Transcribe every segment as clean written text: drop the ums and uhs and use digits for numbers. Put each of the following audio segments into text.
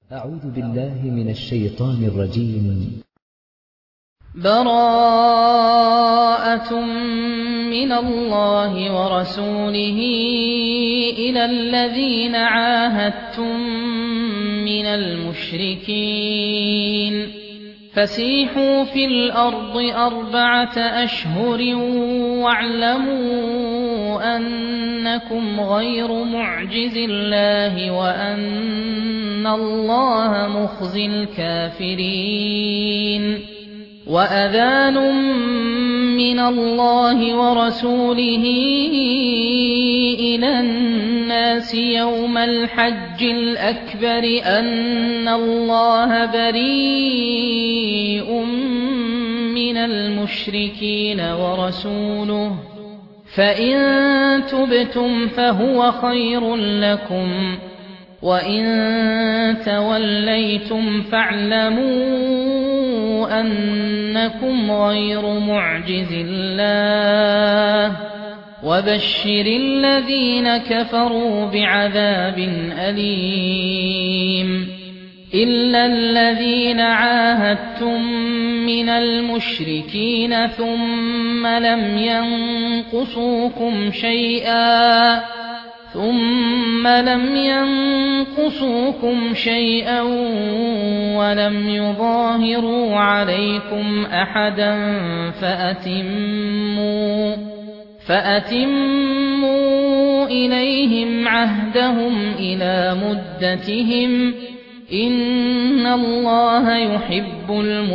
أعوذ بالله من الشيطان الرجيم. براءة من الله ورسوله إلى الذين عاهدتم من المشركين فسيحوا في الأرض 4 أشهر واعلموا أنكم غير معجز الله وأن الله مخزي الكافرين. وأذان من الله ورسوله إلى الناس يوم الحج الأكبر أن الله بريء من المشركين ورسوله فإن تبتم فهو خير لكم وإن توليتم فاعلموا أنكم غير معجز الله وبشر الذين كفروا بعذاب أليم. إلا الذين عاهدتم من المشركين ثم لم ينقصوكم شيئا ولم يظاهروا عليكم أحدا فأتموا إليهم عهدهم إلى مدتهم إن الله يحب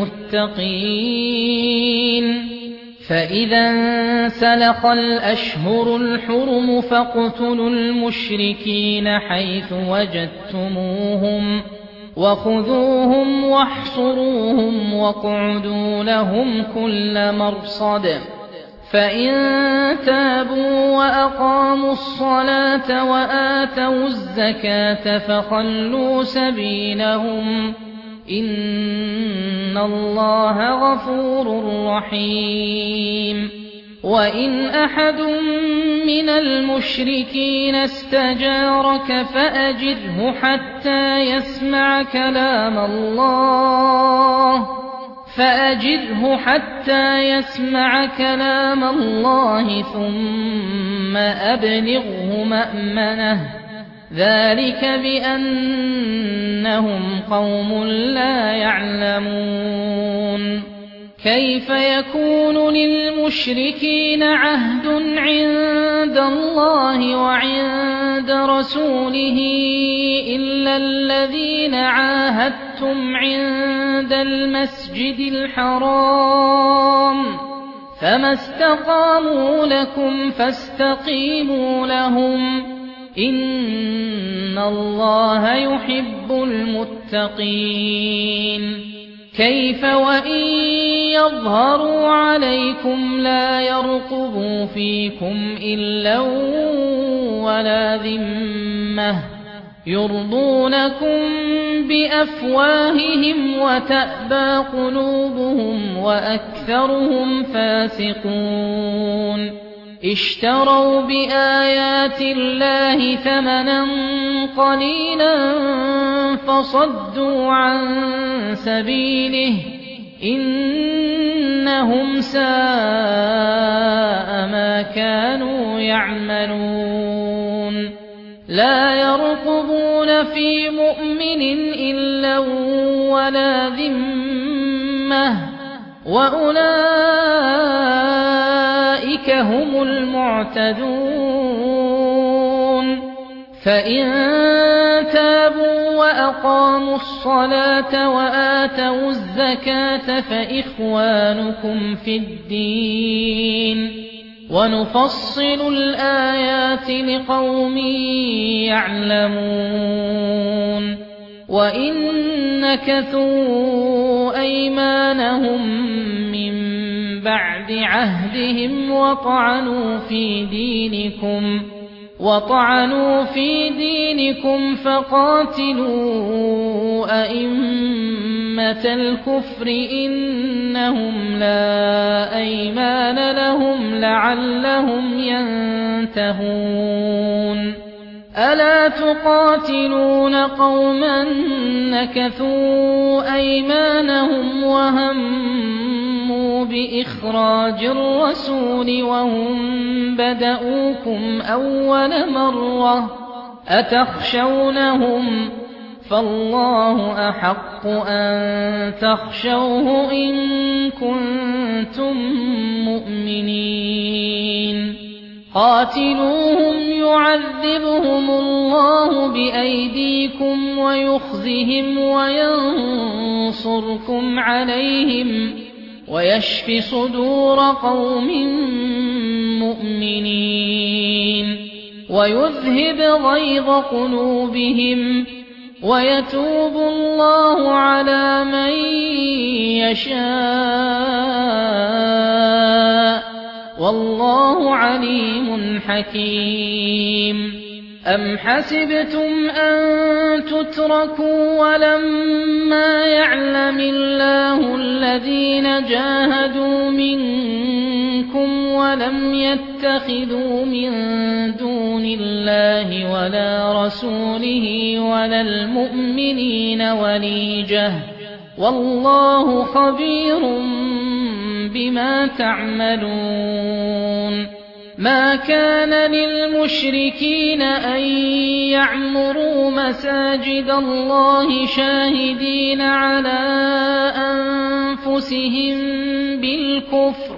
المتقين. فإذا انسلخ الأشهر الحرم فاقتلوا المشركين حيث وجدتموهم وخذوهم واحصروهم واقعدوا لهم كل مرصد. فإن تابوا وأقاموا الصلاة وآتوا الزكاة فخلوا سبيلهم إن الله غفور رحيم. وإن أحد من المشركين استجارك فأجره حتى يسمع كلام الله ثم أبلغه مأمنه ذلك بأنهم قوم لا يعلمون. كيف يكون للمشركين عهد عند الله وعند رسوله إلا الذين عاهدتم عند المسجد الحرام فما استقاموا لكم فاستقيموا لهم إن الله يحب المتقين. كيف وإن يظهروا عليكم لا يرقبوا فيكم إلا ولا ذمة يرضونكم بأفواههم وتأبى قلوبهم وأكثرهم فاسقون. اشتروا بآيات الله ثمنا قليلا فصدوا عن سبيله إنهم ساء ما كانوا يعملون. لا يرقبون في مؤمن إلا ولا ذمة وأولئك هم المعتدون. فإن تابوا وأقاموا الصلاة وآتوا الزكاة فإخوانكم في الدين ونفصل الآيات لقوم يعلمون. وإن نكثوا أيمانهم من بعد عهدهم وطعنوا في دينكم فقاتلوا أئمة الكفر إنهم لا أيمان لهم لعلهم ينتهون. ألا تقاتلون قوما نكثوا أيمانهم وهموا بإخراج الرسول وهم بدؤوكم أول مرة أتخشونهم فالله أحق أن تخشوه إن كنتم مؤمنين قاتلوهم يعذبهم الله بأيديكم ويخزهم وينصركم عليهم ويشف صدور قوم مؤمنين ويذهب غيظ قلوبهم ويتوب الله على من يشاء والله عليم حكيم أم حسبتم أن تتركوا ولما يعلم الله الذين جاهدوا منكم ولم يتخذوا من دون الله ولا رسوله ولا المؤمنين وليجة والله خبير بما تعملون ما كان للمشركين أن يعمروا مساجد الله شاهدين على أنفسهم بالكفر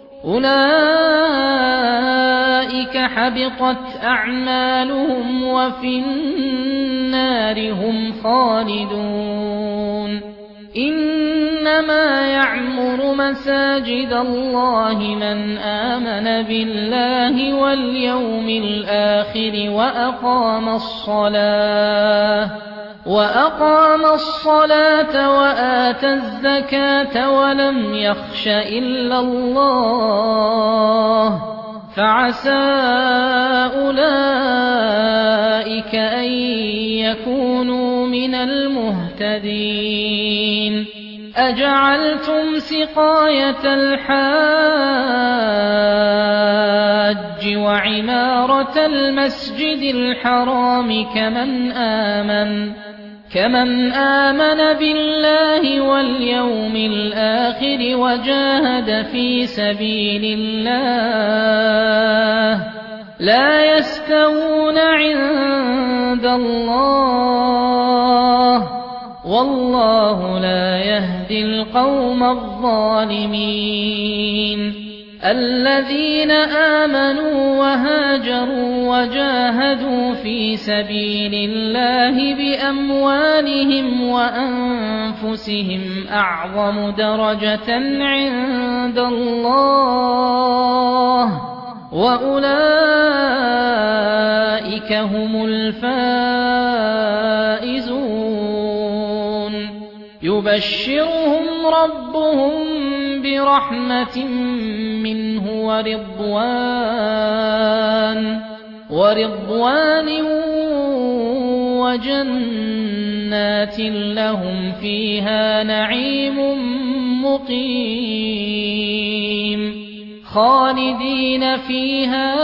أولئك حبطت أعمالهم وفي النار هم خالدون إنما يعمر مساجد الله من آمن بالله واليوم الآخر وأقام الصلاة وآتى الزكاة ولم يخش إلا الله فعسى أولئك أن يكونوا من المهتدين أجعلتم سقاية الحاج وعمارة المسجد الحرام كمن آمن بالله واليوم الآخر وجاهد في سبيل الله لا يستوون عند الله والله لا يهدي القوم الظالمين الذين آمنوا وهاجروا وجاهدوا في سبيل الله بأموالهم وأنفسهم أعظم درجة عند الله وأولئك هم الفائزون يبشرهم ربهم برحمة منه ورضوان وجنات لهم فيها نعيم مقيم خالدين فيها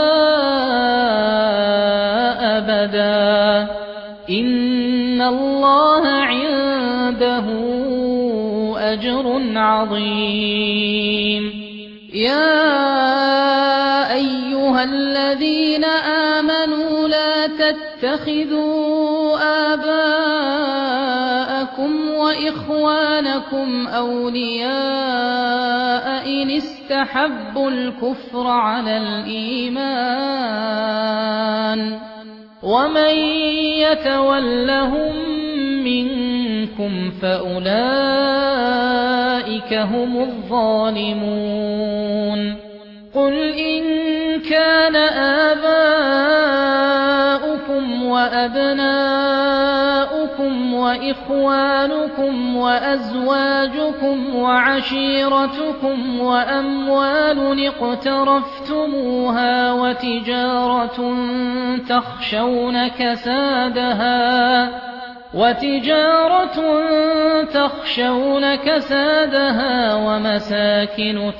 أبدا إن الله عنده أجر عظيم يا أيها الذين آمنوا لا تتخذوا آباءكم وإخوانكم أولياء إن استحبوا الكفر على الإيمان ومن يتولهم منكم فأولئك هم الظالمون قل إن كان آباؤكم وأبناؤكم وإخوانكم وأزواجكم وعشيرتكم وأموال اقترفتموها وتجارة تخشون كسادها ومساكن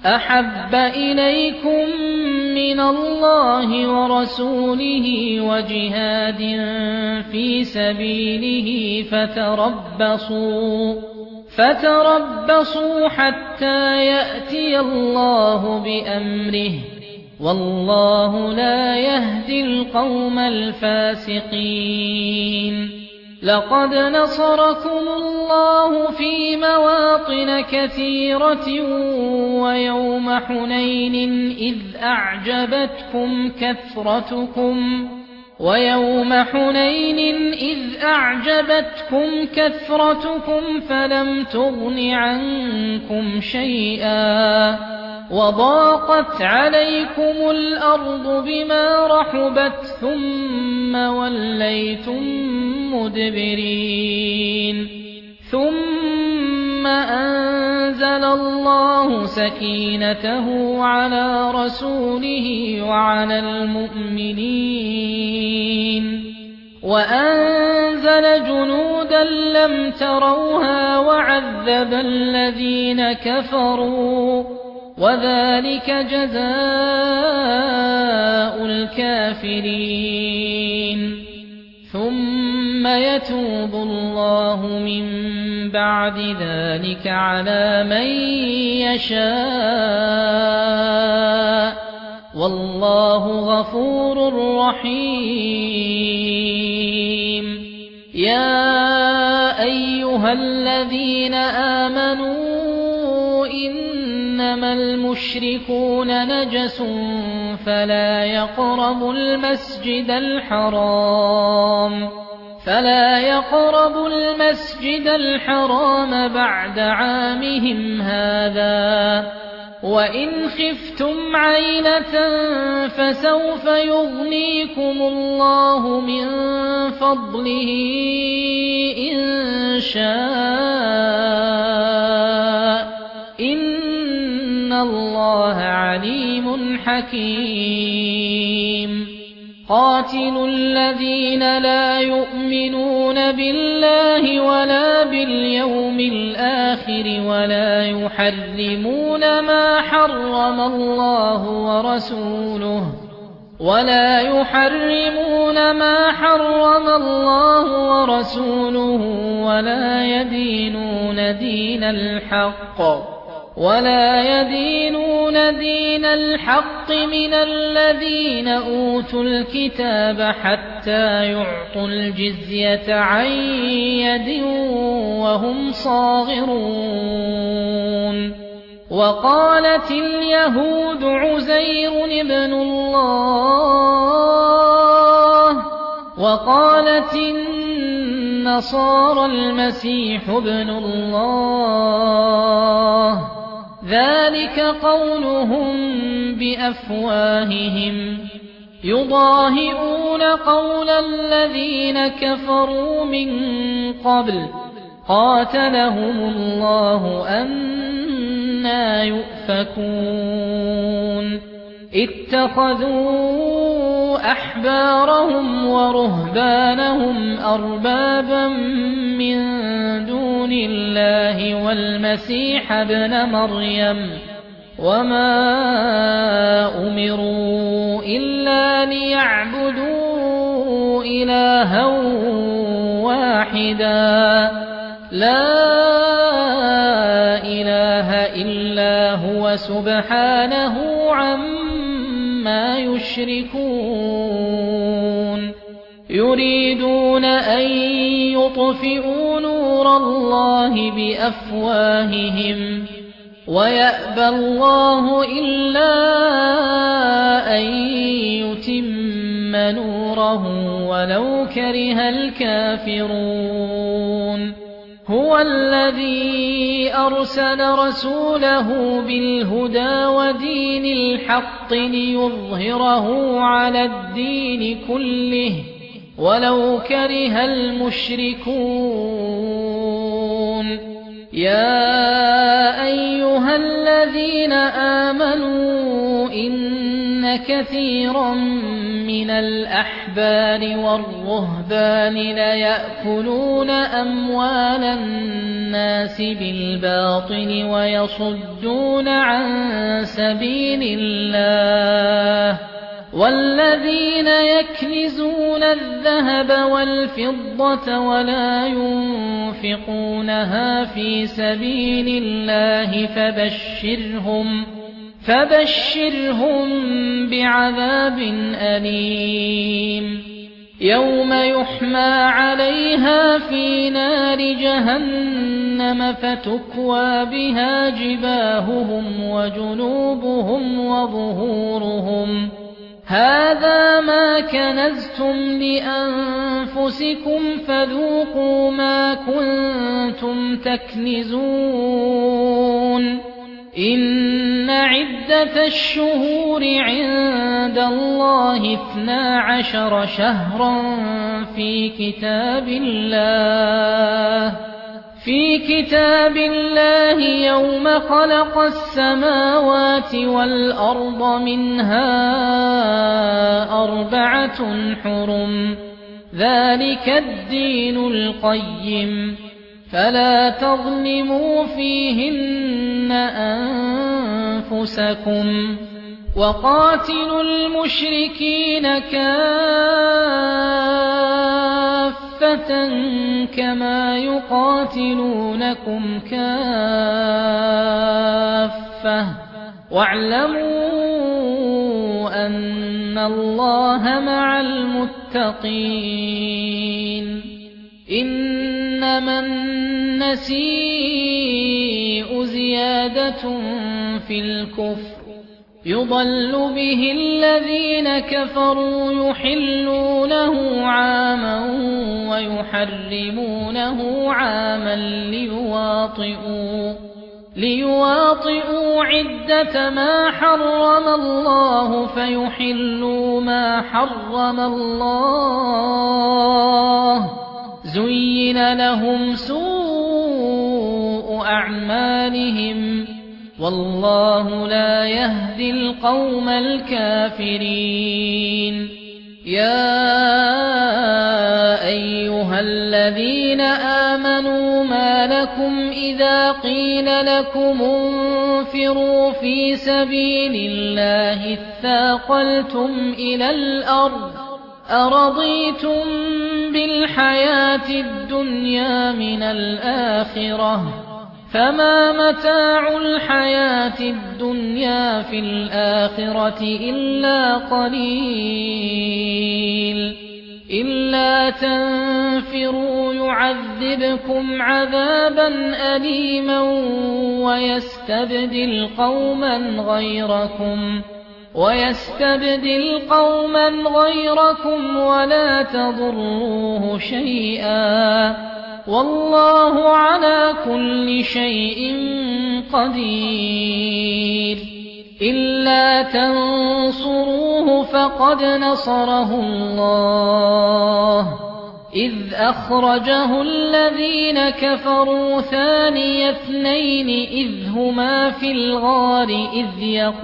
أحب إليكم من الله ورسوله وجهاد في سبيله فتربصوا حتى يأتي الله بأمره والله لا يهدي القوم الفاسقين لقد نصركم الله في مواطن كثيرة ويوم حنين إذ أعجبتكم كثرتكم فلم تغن عنكم شيئا وضاقت عليكم الأرض بما رحبت ثم وليتم مدبرين ثم أنزل الله سكينته على رسوله وعلى المؤمنين وأنزل جنودا لم تروها وعذب الذين كفروا وذلك جزاء الكافرين ثم يتوب الله من بعد ذلك على من يشاء والله غفور رحيم يا أيها الذين آمنوا إنما المشركون نجس فلا يقربوا المسجد الحرام بعد عامهم هذا وإن خفتم عيلة فسوف يغنيكم الله من فضله إن شاء إن الله عليم حكيم قاتلوا الذين لا يؤمنون بالله ولا باليوم الآخر ولا يحرمون ما حرم الله ورسوله ولا يدينون دين الحق من الذين أوتوا الكتاب حتى يعطوا الجزية عن يد وهم صاغرون وقالت اليهود عزير ابن الله وقالت النصارى المسيح ابن الله ذلك قولهم بأفواههم يضاهئون قول الذين كفروا من قبل قاتلهم الله أنى يؤفكون اتخذوا أحبارهم ورهبانهم أربابا من دون الله والمسيح ابن مريم وما أمروا إلا ليعبدوا إلها واحدا لا إله إلا هو سبحانه عما يشركون يريدون أن يطفئوا نور الله بأفواههم ويأبى الله إلا أن يتم نوره ولو كره الكافرون هو الذي أرسل رسوله بالهدى ودين الحق ليظهره على الدين كله ولو كره المشركون يا أيها الذين آمنوا إن كثيرا من الأحبار والرهبان ليأكلون أموال الناس بالباطل ويصدون عن سبيل الله والذين يكنزون الذهب والفضة ولا ينفقونها في سبيل الله فبشرهم بعذاب أليم يوم يحمى عليها في نار جهنم فتكوى بها جباههم وجنوبهم وظهورهم هذا ما كنزتم لأنفسكم فذوقوا ما كنتم تكنزون إن عدة الشهور عند الله 12 شهرا في كتاب الله يوم خلق السماوات والأرض منها 4 حرم ذلك الدين القيم فلا تظلموا فيهن أنفسكم وقاتلوا المشركين كافة كما يقاتلونكم كافة واعلموا أن الله مع المتقين إنما النسيء زيادة في الكفر يضل به الذين كفروا يحلونه عاما ويحرمونه عاما ليواطئوا عدة ما حرم الله فيحلوا ما حرم الله زين لهم سوء أعمالهم والله لا يهدي القوم الكافرين يا أيها الذين آمنوا ما لكم إذا قيل لكم انفروا في سبيل الله اثاقلتم إلى الأرض أرضيتم بالحياة الدنيا من الآخرة فما متاع الحياة الدنيا في الآخرة إلا قليل إلا تنفروا يعذبكم عذابا أليما ويستبدل قوما غيركم ولا تضروه شيئا والله على كل شيء قدير إلا تنصروه فقد نصره الله إذ أخرجه الذين كفروا ثاني اثنين إذ هما في الغار إذ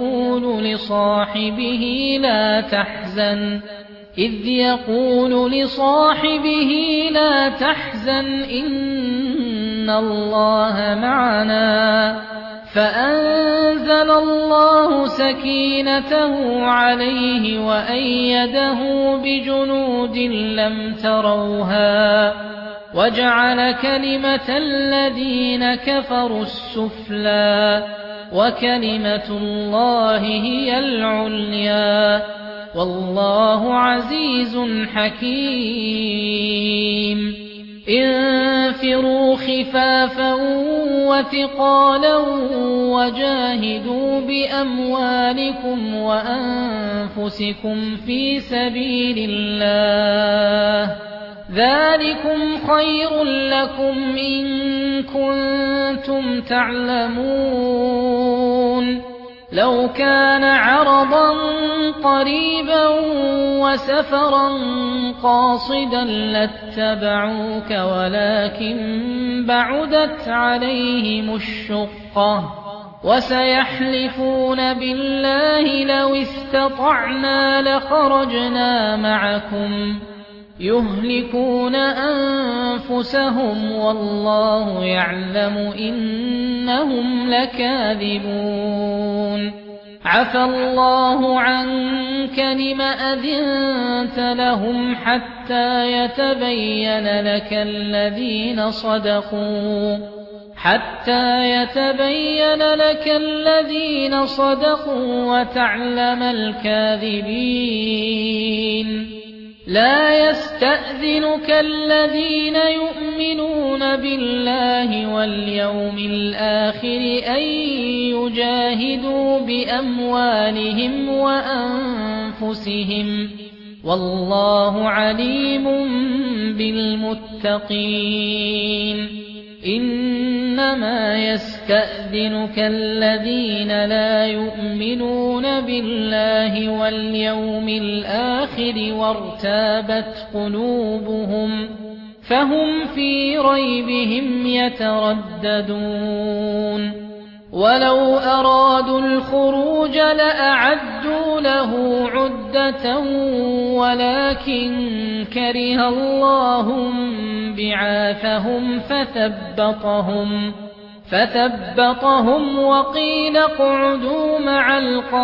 يقول لصاحبه لا تحزن إن الله معنا فأنزل الله سكينته عليه وأيده بجنود لم تروها وجعل كلمة الذين كفروا السفلى وكلمة الله هي العليا والله عزيز حكيم انفروا خفافا وثقالا وجاهدوا بأموالكم وأنفسكم في سبيل الله ذلكم خير لكم إن كنتم تعلمون لو كان عرضا قريبا وسفرا قاصدا لاتبعوك ولكن بعدت عليهم الشقة وسيحلفون بالله لو استطعنا لخرجنا معكم يهلكون أنفسهم والله يعلم إنهم لكاذبون عفى الله عنك لم أذنت لهم حتى يتبين لك الذين صدقوا وتعلم الكاذبين لا يستأذنك الذين يؤمنون بالله واليوم الآخر أن يجاهدوا بأموالهم وأنفسهم والله عليم بالمتقين إنما يستأذنك الذين لا يؤمنون بالله واليوم الآخر وارتابت قلوبهم فهم في ريبهم يترددون ولو أرادوا الخروج لأعدوا له عدة ولكن كره الله بعاثهم فثبطهم وقيل اقعدوا مع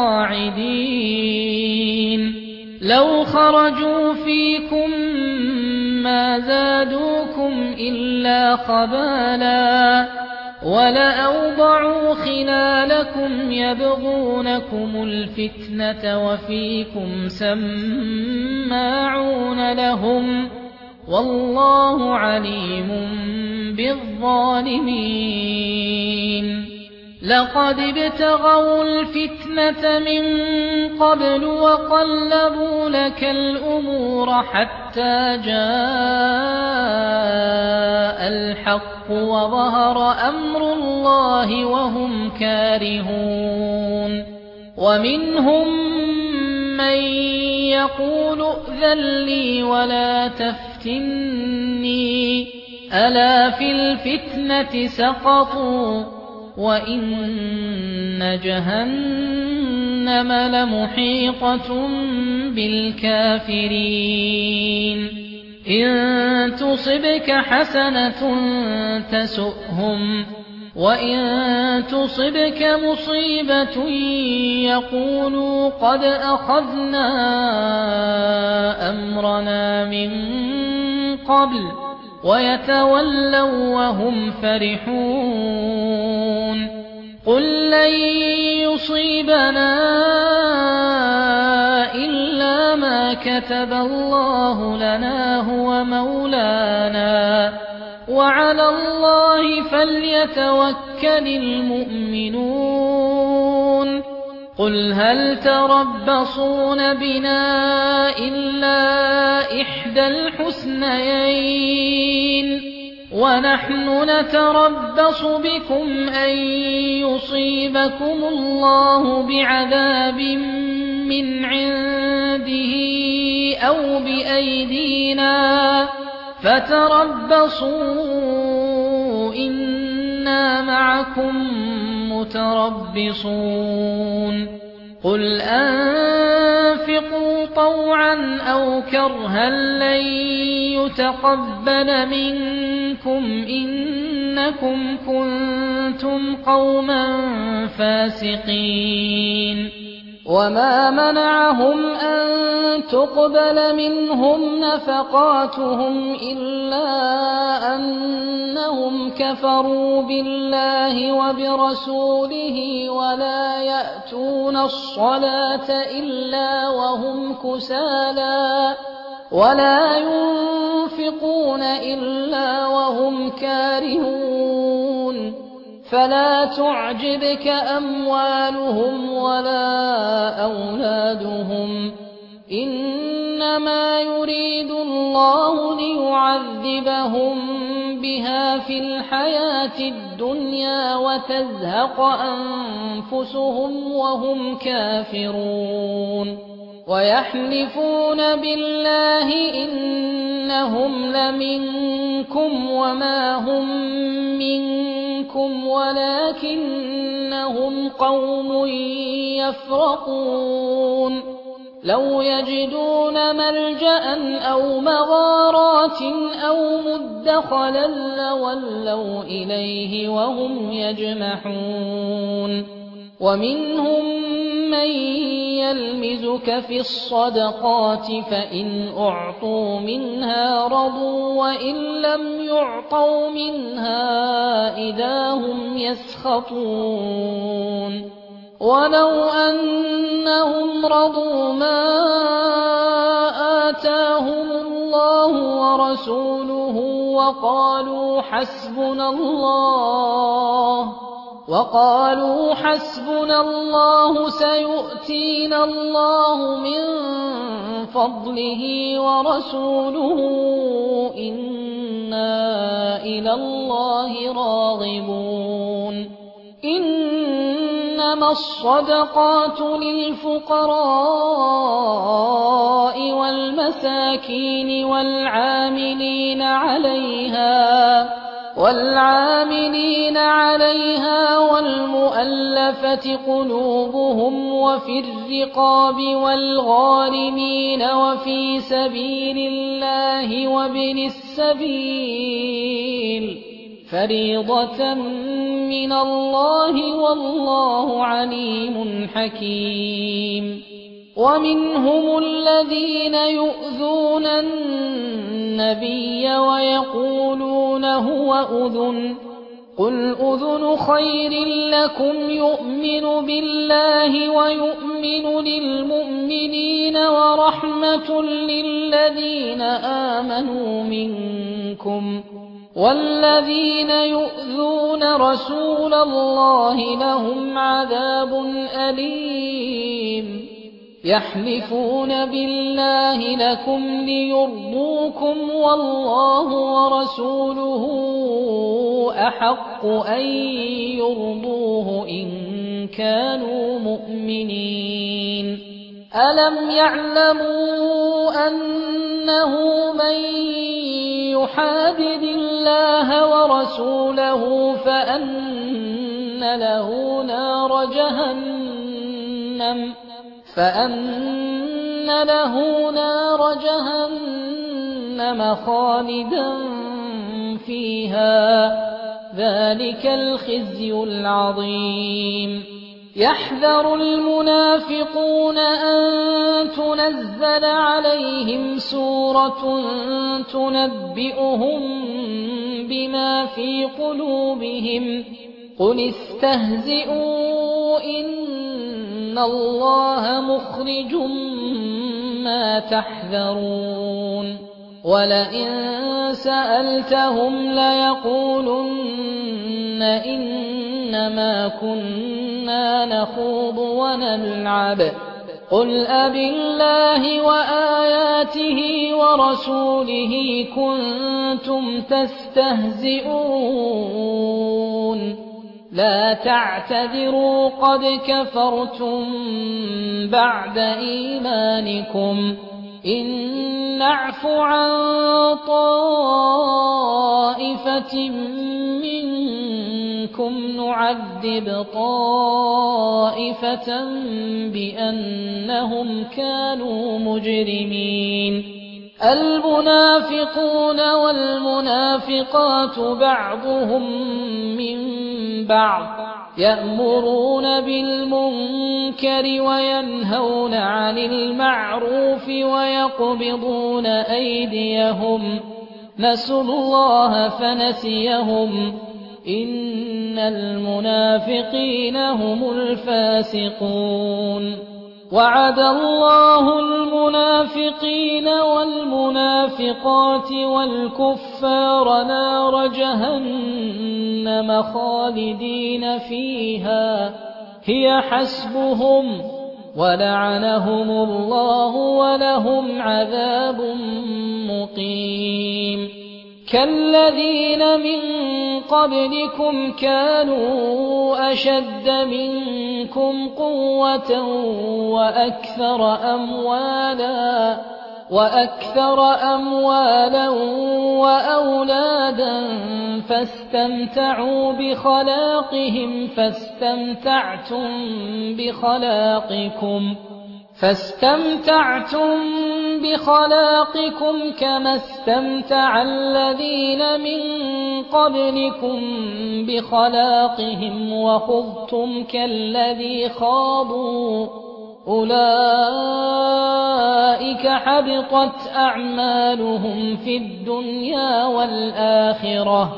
القاعدين لو خرجوا فيكم ما زادوكم إلا خبالا ولأوضعوا خلالكم يبغونكم الفتنة وفيكم سماعون لهم والله عليم بالظالمين لقد ابتغوا الفتنة من قبل وقلبوا لك الأمور حتى جاء الحق وظهر أمر الله وهم كارهون ومنهم من يقول ائذن لي ولا تفتني ألا في الفتنة سقطوا وإن جهنم لمحيطة بالكافرين إن تصبك حسنة تسؤهم وإن تصبك مصيبة يقولوا قد أخذنا أمرنا من قبل ويتولوا وهم فرحون قل لن يصيبنا إلا ما كتب الله لنا هو مولانا وعلى الله فليتوكل المؤمنون قل هل تربصون بنا إلا إحدى الحسنيين ونحن نتربص بكم أن يصيبكم الله بعذاب من عنده أو بأيدينا فتربصوا إنا معكم متربصون قل أنفقوا طوعا أو كرها لن يتقبل منكم إنكم كنتم قوما فاسقين وما منعهم أن تقبل منهم نفقاتهم إلا أنهم كفروا بالله وبرسوله ولا يأتون الصلاة إلا وهم كسالى ولا ينفقون إلا وهم كارهون فلا تعجبك أموالهم ولا أولادهم إنما يريد الله ليعذبهم بها في الحياة الدنيا وتزهق أنفسهم وهم كافرون ويحلفون بالله إنهم لمنكم وما هم منكم ولكنهم إنهم قوم يفرقون لو يجدون ملجأ أو مغارات أو مدخلا لولوا إليه وهم يجمحون ومنهم من يلمزك في الصدقات فإن أعطوا منها رضوا وإن لم يعطوا منها إذا هم يسخطون ولو أنهم رضوا ما آتاهم الله ورسوله وقالوا حسبنا الله سيؤتينا الله من فضله ورسوله إنا إلى الله راغبون إنما الصدقات للفقراء والمساكين والعاملين عليها والمؤلفة قلوبهم وفي الرقاب والغارمين وفي سبيل الله وابن السبيل فريضة من الله والله عليم حكيم ومنهم الذين يؤذون النبي ويقولون هو أذن قل أذن خير لكم يؤمن بالله ويؤمن للمؤمنين ورحمة للذين آمنوا منكم والذين يؤذون رسول الله لهم عذاب أليم يحلفون بالله لكم ليرضوكم والله ورسوله أحق أن يرضوه إن كانوا مؤمنين ألم يعلموا أنه من يحادد الله ورسوله فأن له نار جهنم خالدا فيها ذلك الخزي العظيم يحذر المنافقون أن تنزل عليهم سورة تنبئهم بما في قلوبهم قل استهزئوا إن الله مخرج ما تحذرون ولئن سألتهم ليقولن إنما كنا نخوض ونلعب قل أبالله وآياته ورسوله كنتم تستهزئون لا تعتذروا قد كفرتم بعد إيمانكم إن نعف عن طائفة منكم نعذب طائفة بأنهم كانوا مجرمين المنافقون والمنافقات بعضهم من بعض يأمرون بالمنكر وينهون عن المعروف ويقبضون أيديهم نسوا الله فنسيهم إن المنافقين هم الفاسقون وعد الله المنافقين والمنافقات والكفار نار جهنم خالدين فيها هي حسبهم ولعنهم الله ولهم عذاب مقيم كالذين من قبلكم كانوا أشد منكم قوة وأكثر أموالا وأكثر أموالا وأولادا فاستمتعوا بخلاقهم فاستمتعتم بخلاقكم كما استمتع الذين من قبلكم بخلاقهم وخضتم كالذي خاضوا أولئك حبطت أعمالهم في الدنيا والآخرة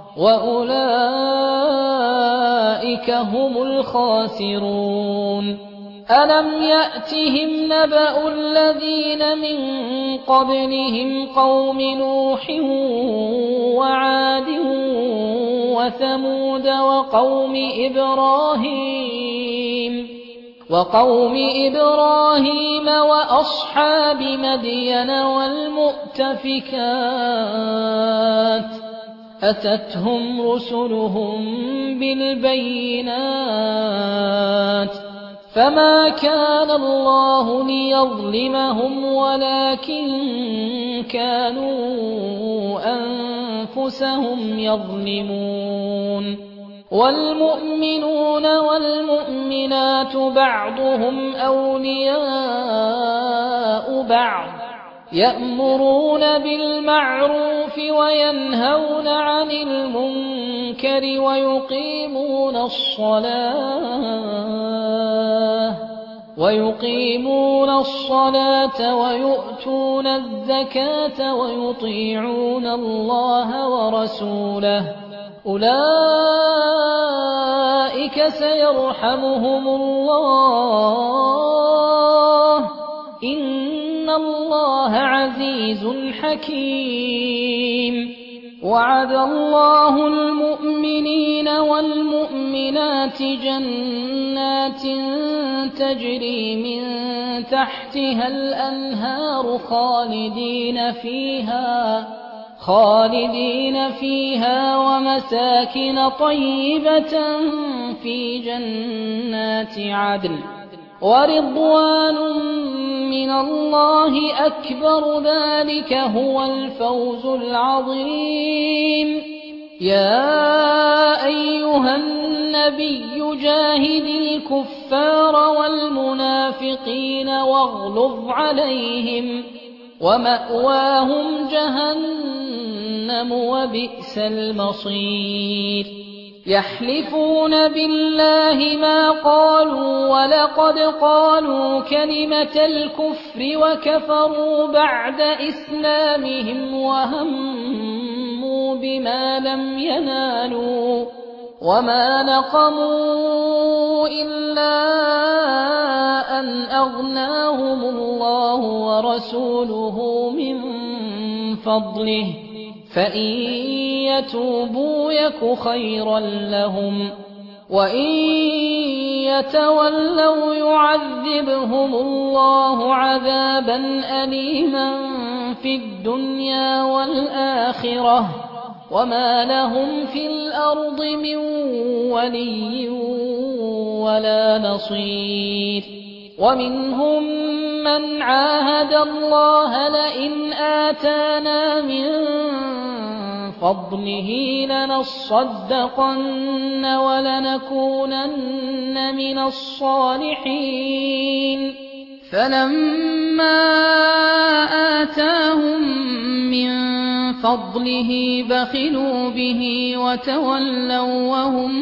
وأولئك هم الخاسرون ألم يأتهم نبأ الذين من قبلهم قوم نوح وعاد وثمود وقوم إبراهيم وأصحاب مدين والمؤتفكات أتتهم رسلهم بالبينات فما كان الله ليظلمهم ولكن كانوا أنفسهم يظلمون والمؤمنون والمؤمنات بعضهم أولياء بعض يأمرون بالمعروف وينهون عن المنكر ويقيمون الصلاة ويؤتون الزكاة ويطيعون الله ورسوله أولئك سيرحمهم الله إن الله عزيز حكيم وعد الله المؤمنين والمؤمنات جنات تجري من تحتها الأنهار خالدين فيها ومساكن طيبة في جنات عدن ورضوان من الله أكبر ذلك هو الفوز العظيم يا أيها النبي جاهد الكفار والمنافقين واغلظ عليهم ومأواهم جهنم وبئس المصير يحلفون بالله ما قالوا ولقد قالوا كلمة الكفر وكفروا بعد إسلامهم وهموا بما لم ينالوا وما نقموا إلا أن أغناهم الله ورسوله من فضله فإن يتوبوا يك خيرا لهم وإن يتولوا يعذبهم الله عذابا أليما في الدنيا والآخرة وما لهم في الأرض من ولي ولا نصير ومنهم من عاهد الله لئن آتانا من فضله لنصدقن ولنكونن من الصالحين فلما آتاهم من فضله بخلوا به وتولوا وهم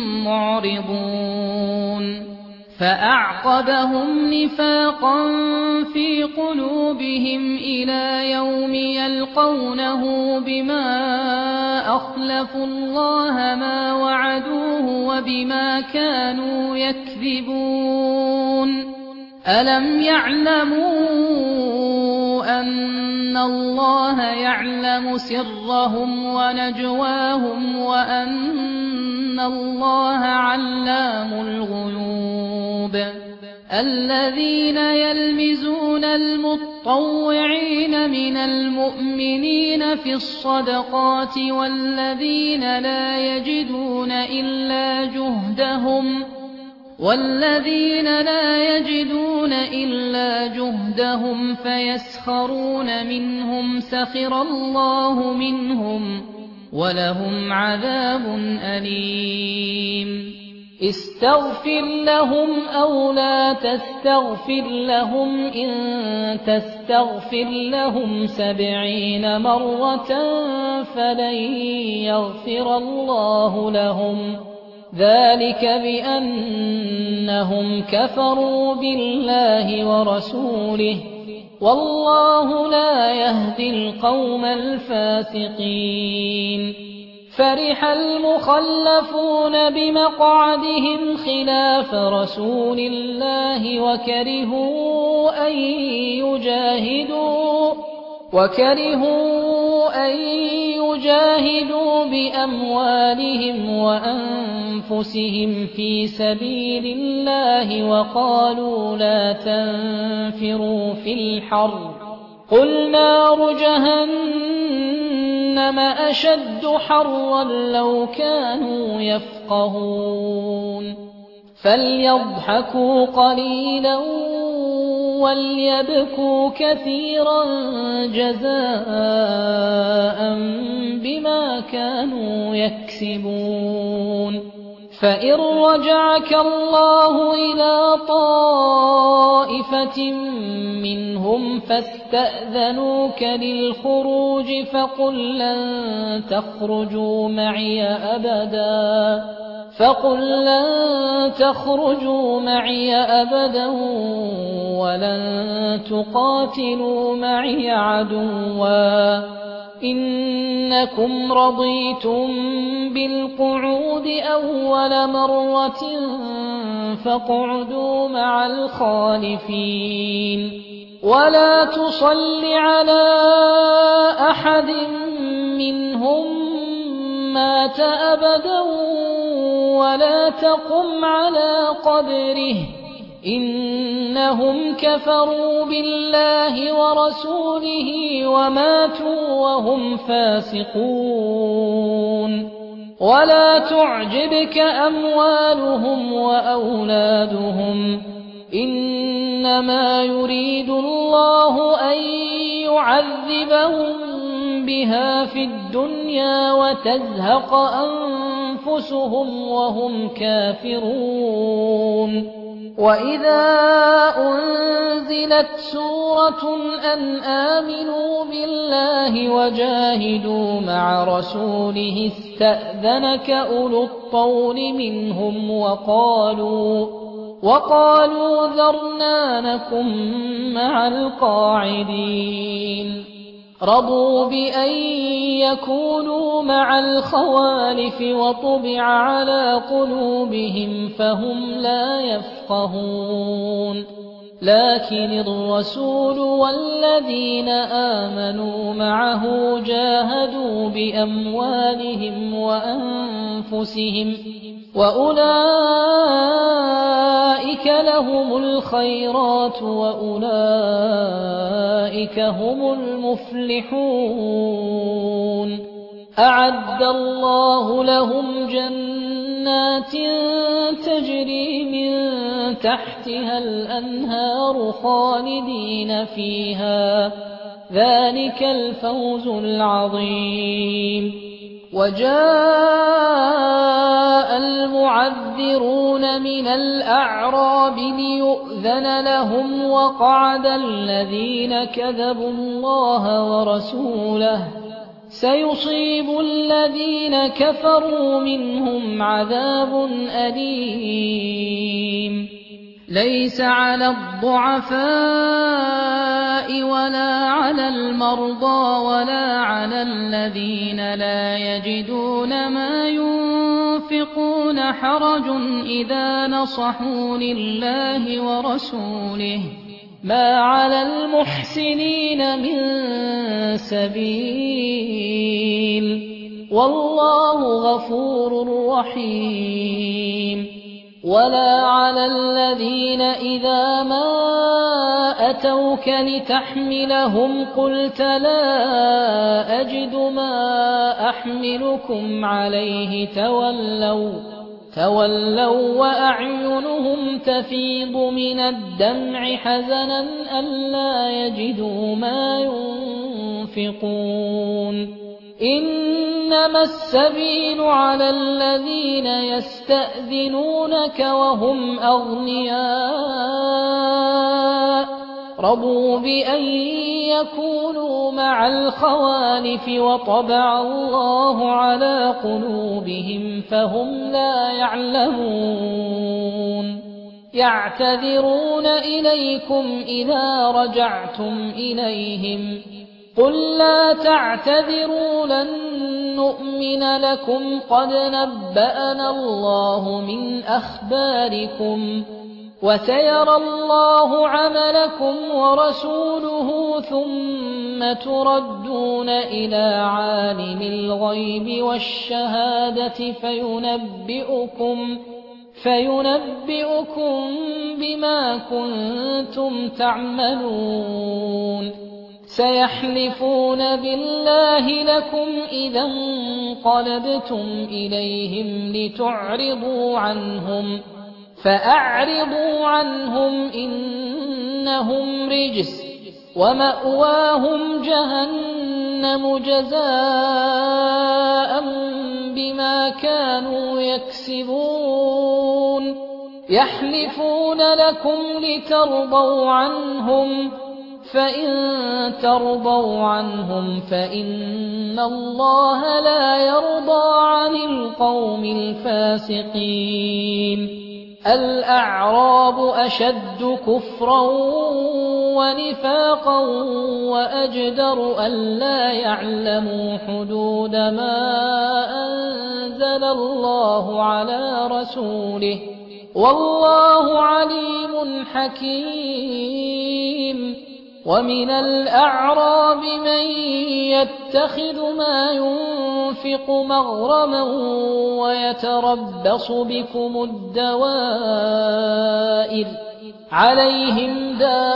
معرضون فأعقبهم نفاقا في قلوبهم إلى يوم يلقونه بما أخلفوا الله ما وعدوه وبما كانوا يكذبون ألم يعلموا أن الله يعلم سرهم ونجواهم وأن الله علام الغيوب الذين يلمزون المطوعين من المؤمنين في الصدقات والذين لا يجدون يُرِيدُونَ إِلَّا جُهْدَهُمْ فَيَسْخَرُونَ مِنْهُمْ سَخِرَ اللَّهُ مِنْهُمْ وَلَهُمْ عَذَابٌ أَلِيمٌ اسْتَغْفِرْ لَهُمْ أَوْ لَا تَسْتَغْفِرْ لَهُمْ إِن تَسْتَغْفِرْ لَهُمْ 70 مرة فَلَن يَغْفِرَ اللَّهُ لَهُمْ ذَلِكَ بِأَنَّهُمْ كَفَرُوا بِاللَّهِ وَرَسُولِهِ وَاللَّهُ لَا يَهْدِي الْقَوْمَ الْفَاسِقِينَ فَرِحَ الْمُخَلَّفُونَ بِمَقْعَدِهِمْ خِلَافَ رَسُولِ اللَّهِ وَكَرِهُوا أَن يُجَاهِدُوا بِأَمْوَالِهِمْ وَأَنفُسِهِمْ فِي سَبِيلِ اللَّهِ وَقَالُوا لَا تَنفِرُوا فِي الْحَرِّ قُلْ نَارُ جَهَنَّمَ أَشَدُّ حَرًّا لَّوْ كَانُوا يَفْقَهُونَ فَلْيَضْحَكُوا قَلِيلًا وَلْيَبْكُوا كَثِيرًا جَزَاءً بِمَا كَانُوا يَكْسِبُونَ فَإِن رَّجَعَكَ اللَّهُ إِلَىٰ طَائِفَةٍ مِّنْهُمْ فَاسْتَأْذَنُوكَ لِلْخُرُوجِ فَقُل لَّن تَخْرُجُوا مَعِيَ أَبَدًا وَلَن تُقَاتِلُوا مَعِيَ عَدُوًّا ۖ إِنَّكُمْ رَضِيتُم بِالْقُعُودِ أَوَّلَ مَرَّةٍ فَاقْعُدُوا مَعَ الْخَالِفِينَ وَلَا تُصَلِّ عَلَىٰ أَحَدٍ مِّنْهُم مَّاتَ أَبَدًا وَلَا تَقُمْ عَلَىٰ قَبْرِهِ ۖ إِنَّهُمْ كَفَرُوا بِاللَّهِ وَرَسُولِهِ وَمَاتُوا وَهُمْ فَاسِقُونَ وَلَا تُعْجِبْكَ أَمْوَالُهُمْ وَأَوْلَادُهُمْ ۚ إِنَّمَا يُرِيدُ اللَّهُ أَن يُعَذِّبَهُم بِهَا فِي الدُّنْيَا وَتَزْهَقَ أَنفُسُهُمْ وَهُمْ كَافِرُونَ وَإِذَا أُنزِلَتْ سُورَةٌ أَنْ آمِنُوا بِاللَّهِ وَجَاهِدُوا مَعَ رَسُولِهِ اسْتَأْذَنَكَ أُولُو الطَّوْلِ مِنْهُمْ وَقَالُوا ذَرْنَا نَكُن مَّعَ الْقَاعِدِينَ رَضُوا بِأَن يَكُونُوا مَعَ الْخَوَالِفِ وَطُبِعَ عَلَىٰ قُلُوبِهِمْ فَهُمْ لَا يَفْقَهُونَ لَٰكِنِ الرَّسُولُ وَالَّذِينَ آمَنُوا مَعَهُ جَاهَدُوا بِأَمْوَالِهِمْ وَأَنفُسِهِمْ وَأُولَٰئِكَ لَهُمُ الْخَيْرَاتُ وَأُولَٰئِكَ هُمُ الْمُفْلِحُونَ أَعَدَّ اللَّهُ لَهُمْ جَنَّاتٍ تَجْرِي مِن تَحْتِهَا الْأَنْهَارُ خَالِدِينَ فِيهَا ۚ ذَٰلِكَ الْفَوْزُ الْعَظِيمُ وَجَاءَ الْمُعَذِّرُونَ مِنَ الْأَعْرَابِ لِيُؤْذَنَ لَهُمْ وَقَعَدَ الَّذِينَ كَذَبُوا اللَّهَ وَرَسُولَهُ ۚ سَيُصِيبُ الَّذِينَ كَفَرُوا مِنْهُمْ عَذَابٌ أَلِيمٌ لَيْسَ عَلَى الضُّعَفَاءِ وَلَا عَلَى الْمَرْضَىٰ وَلَا عَلَى الَّذِينَ لَا يَجِدُونَ مَا يُنفِقُونَ حَرَجٌ إِذَا نَصَحُوا لِلَّهِ وَرَسُولِهِ ۚ مَا عَلَى الْمُحْسِنِينَ مِن سَبِيلٍ ۚ وَاللَّهُ غَفُورٌ رَّحِيمٌ وَلَا عَلَى الَّذِينَ إِذَا مَا أَتَوْكَ لِتَحْمِلَهُمْ قُلْتَ لَا أَجِدُ مَا أَحْمِلُكُمْ عَلَيْهِ تولوا وأعينهم تفيض من الدمع حزنا ألا يجدوا ما ينفقون إنما السبيل على الذين يستأذنونك وهم أغنياء رضوا بأن يكونوا مع الخوالف وطبع الله على قلوبهم فهم لا يعلمون يعتذرون إليكم إذا رجعتم إليهم قل لا تعتذروا لن نؤمن لكم قد نبأنا الله من أخباركم وسيرى الله عملكم ورسوله ثم تردون إلى عالم الغيب والشهادة فينبئكم بما كنتم تعملون سيحلفون بالله لكم إذا انقلبتم إليهم لتعرضوا عنهم فأعرضوا عنهم إنهم رجس ومأواهم جهنم جزاء بما كانوا يكسبون يحلفون لكم لترضوا عنهم فإن ترضوا عنهم فإن الله لا يرضى عن القوم الفاسقين الأعراب أشد كفرا ونفاقا وأجدر ألا يعلموا حدود ما أنزل الله على رسوله والله عليم حكيم ومن الأعراب من يتخذ ما ينفق مغرما ويتربص بكم الدوائر عليهم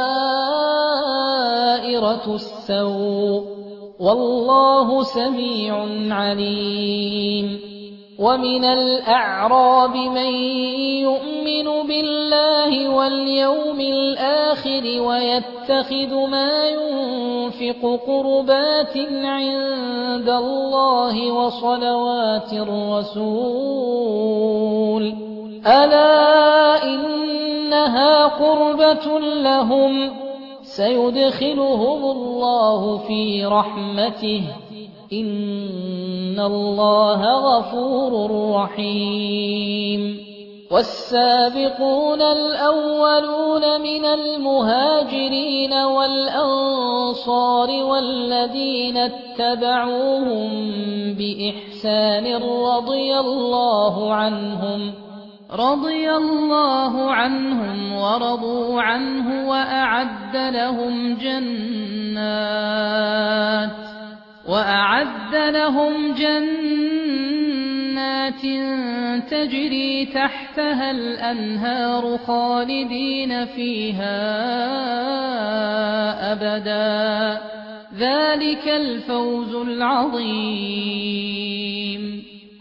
دائرة السوء والله سميع عليم ومن الأعراب من يؤمن بالله واليوم الآخر ويتخذ ما ينفق قربات عند الله وصلوات الرسول ألا إنها قربة لهم سيدخلهم الله في رحمته إن الله غفور رحيم والسابقون الأولون من المهاجرين والأنصار والذين اتبعوهم بإحسان رضي الله عنهم ورضوا عنه وأعد لهم جنات تجري تحتها الأنهار خالدين فيها أبدا ذلك الفوز العظيم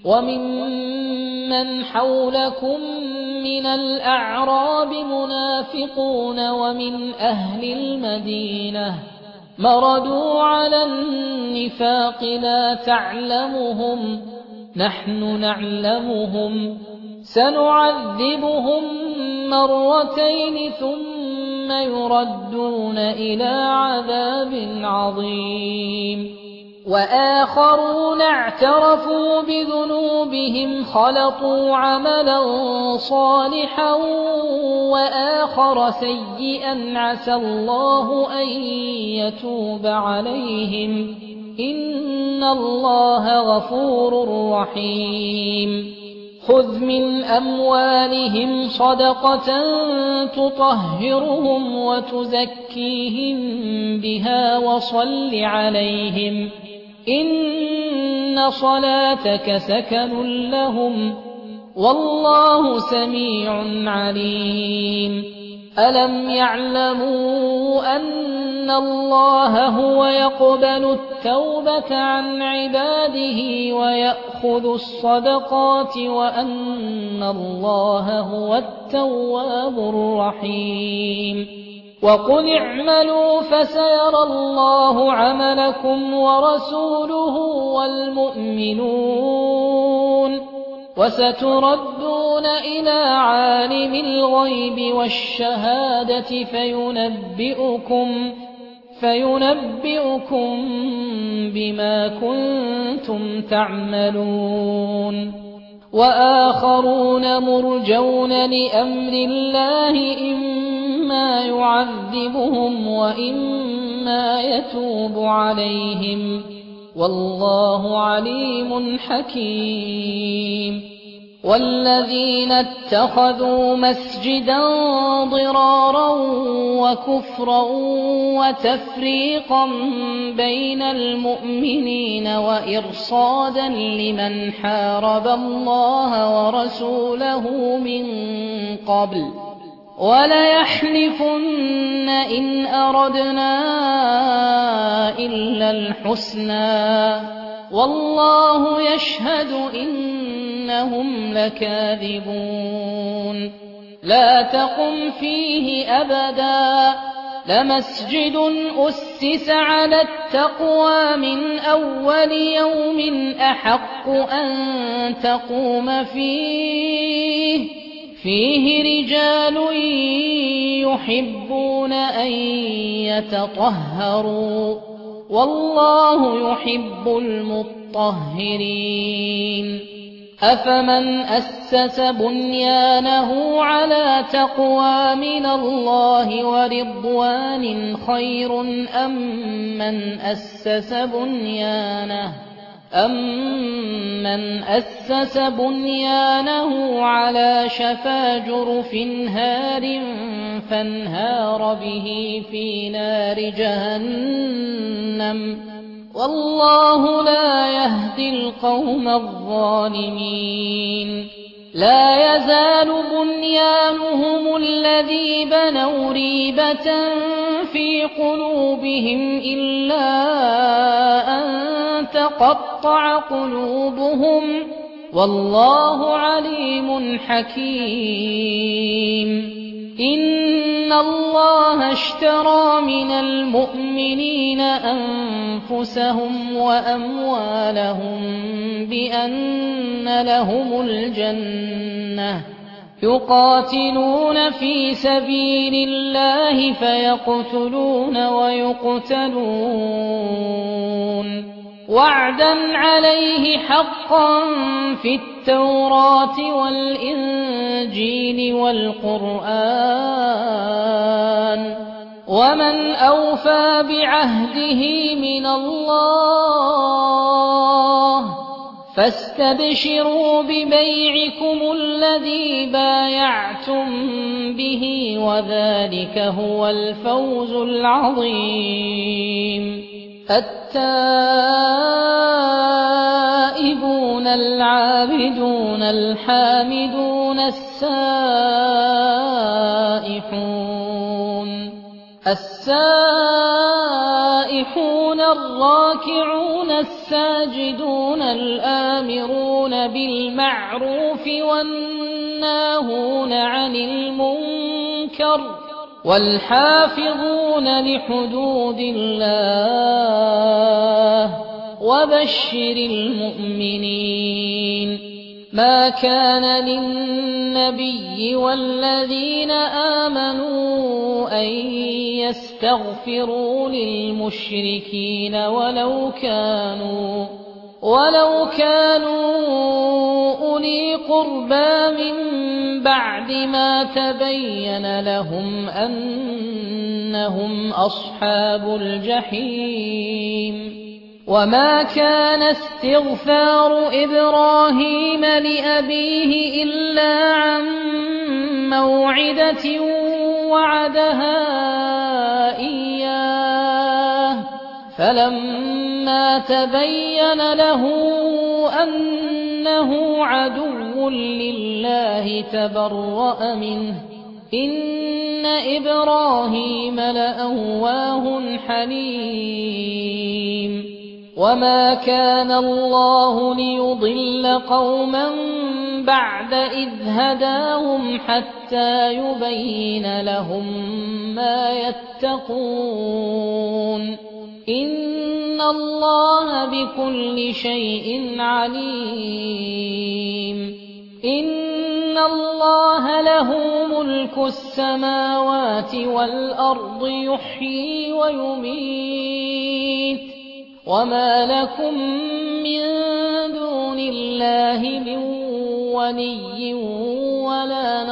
وممن حولكم من الأعراب منافقون ومن أهل المدينة مردوا على النفاق لا تعلمهم نحن نعلمهم سنعذبهم مرتين ثم يردون إلى عذاب عظيم وآخرون اعترفوا بذنوبهم خلطوا عملا صالحا وآخر سيئا عسى الله أن يتوب عليهم إن الله غفور رحيم خذ من أموالهم صدقة تطهرهم وتزكيهم بها وصل عليهم إن صلاتك سكن لهم والله سميع عليم ألم يعلموا أن الله هو يقبل التوبة عن عباده ويأخذ الصدقات وأن الله هو التواب الرحيم وقل اعملوا فسيرى الله عملكم ورسوله والمؤمنون وستردون إلى عالم الغيب والشهادة فينبئكم بما كنتم تعملون وآخرون مرجون لأمر الله إما يعذبهم وإما يتوب عليهم والله عليم حكيم والذين اتخذوا مسجدا ضرارا وكفرا وتفريقا بين المؤمنين وإرصادا لمن حارب الله ورسوله من قبل وليحلفن إن أردنا إلا الحسنى والله يشهد إنهم لكاذبون لا تقم فيه أبدا لمسجد أسس على التقوى من أول يوم أحق أن تقوم فيه رجال يحبون أن يتطهروا والله يحب المطهرين أفمن أسس بنيانه على تقوى من الله ورضوان خير أمن أسس بنيانه على شفا جرف هار فانهار به في نار جهنم والله لا يهدي القوم الظالمين لا يزال بنيانهم الذي بنوا ريبة في قلوبهم إلا أن تقطع قلوبهم والله عليم حكيم إن الله اشترى من المؤمنين أنفسهم وأموالهم بأن لهم الجنة يقاتلون في سبيل الله فيقتلون ويقتلون وعدا عليه حقا في التوراة والإنجيل والقرآن ومن أوفى بعهده من الله فاستبشروا ببيعكم الذي بايعتم به وذلك هو الفوز العظيم التائبون العابدون الحامدون السائحون الراكعون الساجدون الآمرون بالمعروف والناهون عن المنكر والحافظون لحدود الله وبشر المؤمنين ما كان للنبي والذين آمنوا أن يستغفروا للمشركين ولو كانوا أولي قربى من بعد ما تبين لهم أنهم أصحاب الجحيم وما كان استغفار إبراهيم لأبيه إلا عن موعدة وعدها إياه فلما تبين له أنه عدو لله تبرأ منه إن إبراهيم لأواه حليم وما كان الله ليضل قوما بعد إذ هداهم حتى يبين لهم ما يتقون إن الله بكل شيء عليم إن الله له ملك السماوات والأرض يحيي ويميت وما لكم من دون الله من ولي ولا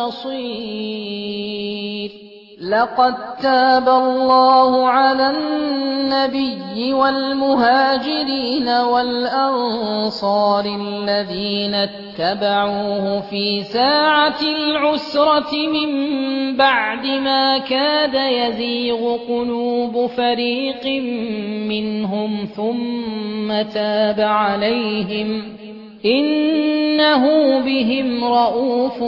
نصير لقد تاب الله على النبي والمهاجرين والأنصار الذين اتبعوه في ساعة العسرة من بعد ما كاد يزيغ قلوب فريق منهم ثم تاب عليهم إنه بهم رءوف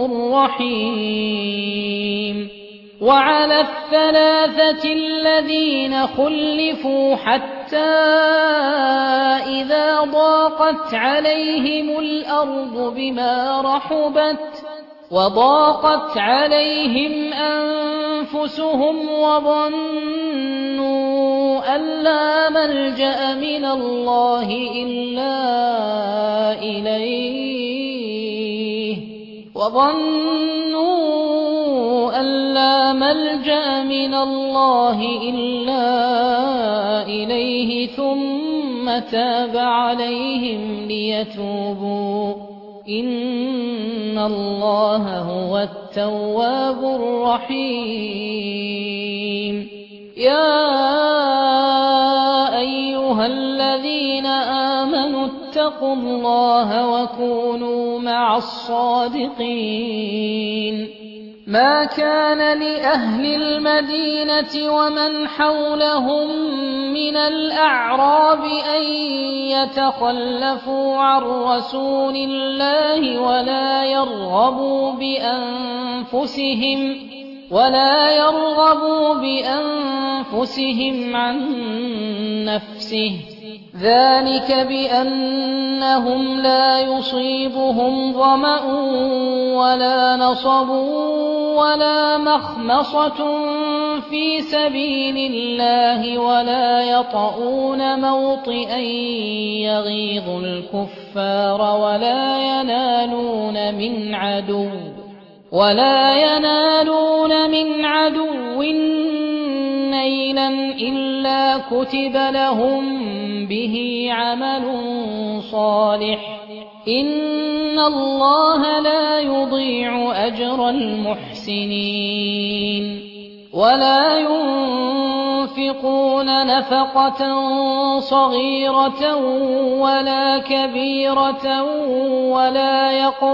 رحيم وعلى الثلاثة الذين خلفوا حتى إذا ضاقت عليهم الأرض بما رحبت وضاقت عليهم أنفسهم وظنوا أن لا ملجأ من الله إلا إليه ثم تاب عليهم ليتوبوا إن الله هو التواب الرحيم يا أيها الذين آمنوا اتقوا الله وكونوا مع الصادقين ما كان لأهل المدينة ومن حولهم من الأعراب أن يتخلفوا عن رسول الله ولا يرغبوا بأنفسهم عن نفسه ذلك بأنهم لا يصيبهم ظمأ ولا نصب ولا مخمصة في سبيل الله ولا يطؤون موطئا يغيظ الكفار ولا ينالون من عدو نيلا إلا كتب لهم به عمل صالح إن الله لا يضيع أجر المحسنين ولا ينفقون نفقة صغيرة ولا كبيرة ولا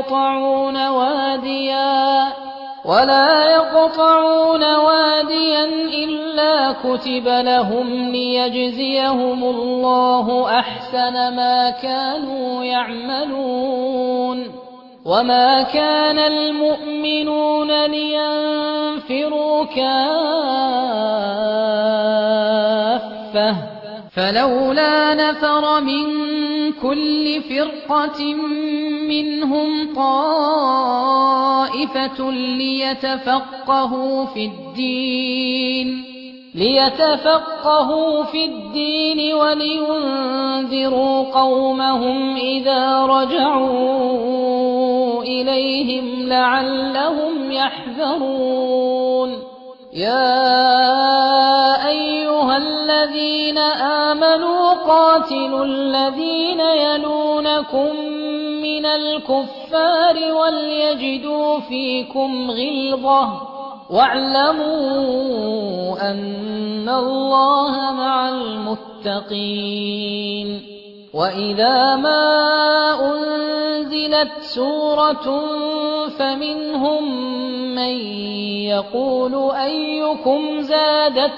يقطعون واديا إلا كتب لهم ليجزيهم الله أحسن ما كانوا يعملون وما كان المؤمنون لينفروا كافة فلولا نفر من كل فرقة منهم طائفة ليتفقهوا في الدين ولينذروا قومهم إذا رجعوا إليهم لعلهم يحذرون يا أيها الذين آمنوا قاتلوا الذين يلونكم من الكفار وليجدوا فيكم غلظة واعلموا أن الله مع المتقين وإذا ما أنزلت سورة فمنهم من يقول أيكم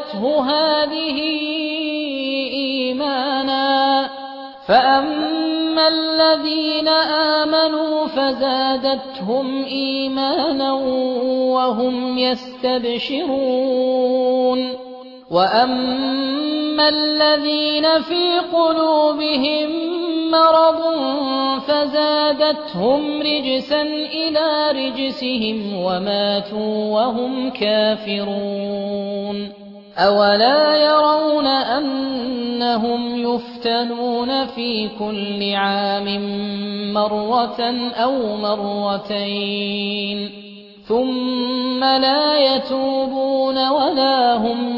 زادته هذه إيمانا فأما وَأَمَّا الَّذِينَ آمَنُوا فَزَادَتْهُمْ إِيمَانًا وَهُمْ يَسْتَبْشِرُونَ وَأَمَّا الَّذِينَ فِي قُلُوبِهِم مَّرَضٌ فَزَادَتْهُمْ رِجْسًا إِلَىٰ رِجْسِهِمْ وَمَاتُوا وَهُمْ كَافِرُونَ أَوَلَا يَرَوْنَ أَنَّهُمْ يُفْتَنُونَ فِي كُلِّ عَامٍ مَّرَّةً أَوْ مَرَّتَيْنِ ثُمَّ لَا يَتُوبُونَ وَلَا هُمْ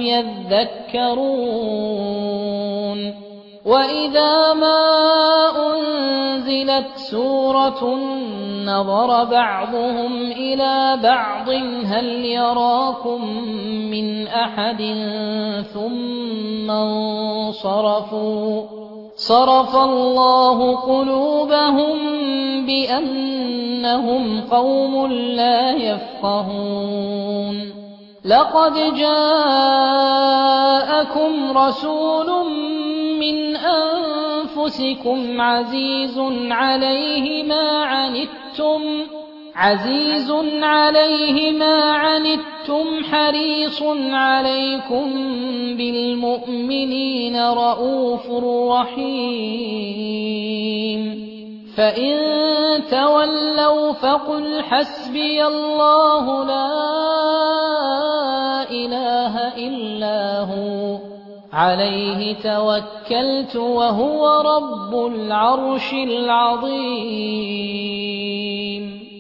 يَذَّكَّرُونَ وَإِذَا مَا أُنزِلَتْ سُورَةٌ نَظَرَ بَعْضُهُمْ إِلَىٰ بَعْضٍ هَلْ يَرَاكُم مِّنْ أَحَدٍ ثُمَّ انصَرَفُوا صَرَفَ اللَّهُ قُلُوبَهُم بِأَنَّهُمْ قَوْمٌ لَّا يَفْقَهُونَ لَقَدْ جَاءَكُمْ رَسُولٌ مِّنْ أَنفُسِكُمْ عَزِيزٌ عَلَيْهِ مَا عَنِتُّمْ حَرِيصٌ عَلَيْكُم بِالْمُؤْمِنِينَ رَءُوفٌ رَّحِيمٌ فَإِن تَوَلَّوْا فَقُلْ حَسْبِيَ اللَّهُ لَا إِلَٰهَ إِلَّا هُوَ عَلَيْهِ تَوَكَّلْتُ وَهُوَ رَبُّ الْعَرْشِ الْعَظِيمِ